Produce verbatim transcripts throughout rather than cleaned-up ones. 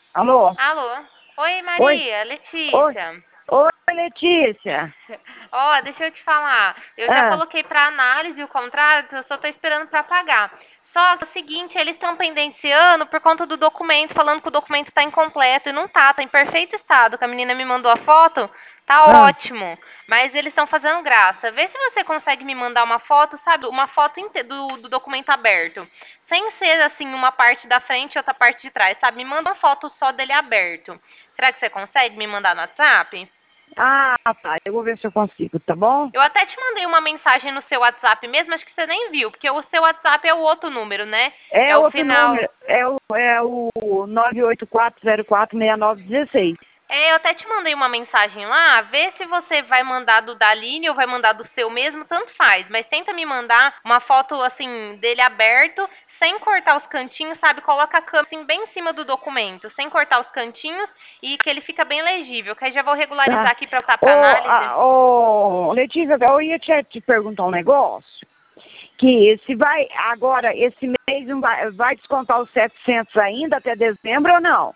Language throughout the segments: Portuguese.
Alô? Alô? Oi, Oi? Maria, Oi? Letícia. Oi, Letícia. Ó, deixa eu te falar. Eu já Ah, coloquei para análise o contrato, eu só tô esperando para pagar. Só que é o seguinte, eles estão pendenciando por conta do documento, falando que o documento está incompleto e não tá, tá em perfeito estado. Que a menina me mandou a foto, tá ah. ótimo. Mas eles estão fazendo graça. Vê se você consegue me mandar uma foto, sabe? Uma foto inte- do, do documento aberto. Sem ser assim, uma parte da frente e outra parte de trás, sabe? Me manda uma foto só dele aberto. Será que você consegue me mandar no WhatsApp? Ah, tá. Eu vou ver se eu consigo, tá bom? Eu até te mandei uma mensagem no seu WhatsApp mesmo, acho que você nem viu, porque o seu WhatsApp é o outro número, né? É É o outro final. número. É o, é o nove oito quatro zero quatro seis nove um seis. É, eu até te mandei uma mensagem lá, vê se você vai mandar do da Aline ou vai mandar do seu mesmo, tanto faz. Mas tenta me mandar uma foto, assim, dele aberto, sem cortar os cantinhos, sabe? Coloca a câmera assim, bem em cima do documento, sem cortar os cantinhos e que ele fica bem legível, que aí já vou regularizar Tá. aqui pra botar pra Ô, análise. ah, ô, Letícia, eu ia te, te perguntar um negócio. Que se vai, agora, esse mês não vai, vai descontar os setecentos ainda até dezembro ou não?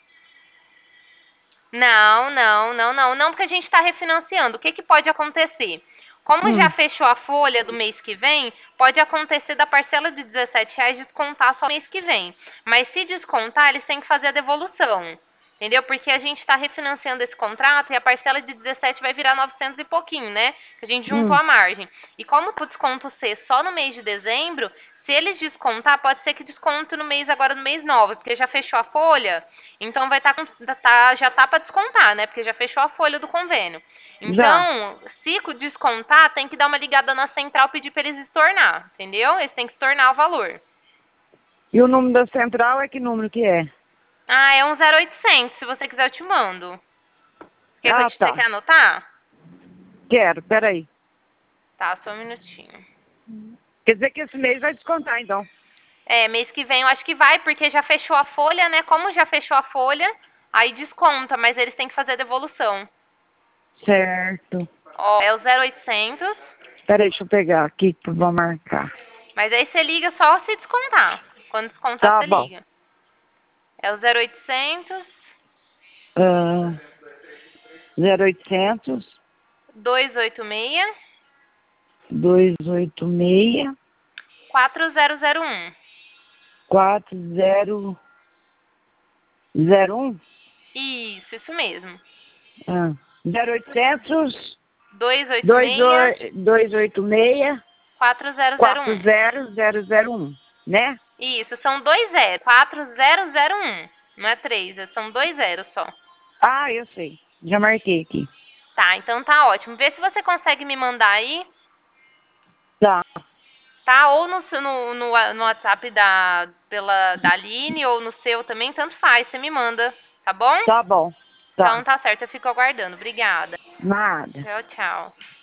Não, não, não, não, não, porque a gente está refinanciando. O que, que pode acontecer? Como já Hum, fechou a folha do mês que vem, pode acontecer da parcela de dezessete reais descontar só mês que vem. Mas se descontar, eles têm que fazer a devolução. Entendeu? Porque a gente está refinanciando esse contrato e a parcela de dezessete vai virar novecentos e pouquinho, né? Que a gente juntou hum. a margem. E como o desconto ser só no mês de dezembro, se eles descontar, pode ser que desconte no mês agora no mês nove, porque já fechou a folha, então vai estar tá, tá, já tá para descontar, né? Porque já fechou a folha do convênio. Já. Então, se descontar, tem que dar uma ligada na central e pedir para eles estornar, entendeu? Eles têm que estornar o valor. E o número da central é que número que é? Ah, é um zero oitocentos, se você quiser eu te mando. Quer que eu Ah, te, você tá. quer anotar? Quero, peraí. Tá, só um minutinho. Quer dizer que esse mês vai descontar, então. É, mês que vem eu acho que vai, porque já fechou a folha, né? Como já fechou a folha, aí desconta, mas eles têm que fazer a devolução. Certo. Ó, é o zero oitocentos, Peraí, deixa eu pegar aqui que eu vou marcar. mas aí você liga só se descontar. Quando descontar, Tá você bom. liga. É o zero oitocentos, Ah, zero oitocentos, dois oito seis, dois oito seis, quatro zero zero um. quatro zero zero um. Isso, isso mesmo. Ah, zero oitocentos, dois oito dois seis, oito seis, quatro zero zero quatro um. zero zero zero um, né? Isso, são dois zeros. quatro zero zero um. Não é três, são dois zeros só. Ah, eu sei. Já marquei aqui. Tá, então tá ótimo. Vê se você consegue me mandar aí, Tá, tá? Ou no, seu- no, no, no WhatsApp da, pela, da Aline ou no seu também, tanto faz, você me manda, tá bom? tá bom. Então Tá. tá certo, eu fico aguardando. Obrigada. Nada. Tchau, tchau.